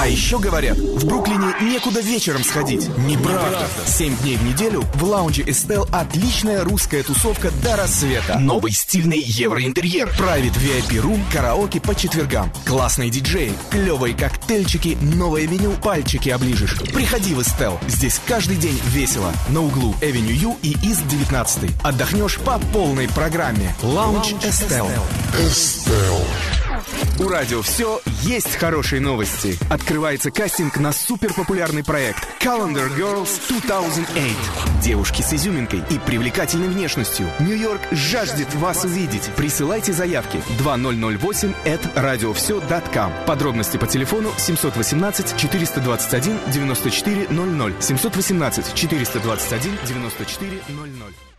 А еще говорят, в Бруклине некуда вечером сходить. Неправда. 7 дней в неделю в лаунже Estelle отличная русская тусовка до рассвета. Новый стильный евроинтерьер. Private VIP-рум, караоке по четвергам. Классные диджеи, клевые коктейльчики, новое меню, пальчики оближешь. Приходи в Estelle. Здесь каждый день весело. На углу Avenue U и East 19. Отдохнешь по полной программе. Лаунж Estelle. У радио «Все» есть хорошие новости. Открывается кастинг на суперпопулярный проект Calendar Girls 2008. Девушки с изюминкой и привлекательной внешностью. Нью-Йорк жаждет вас увидеть. Присылайте заявки 2008@radiovсё.com. Подробности по телефону 718 421 94 00. 718 421 94 00.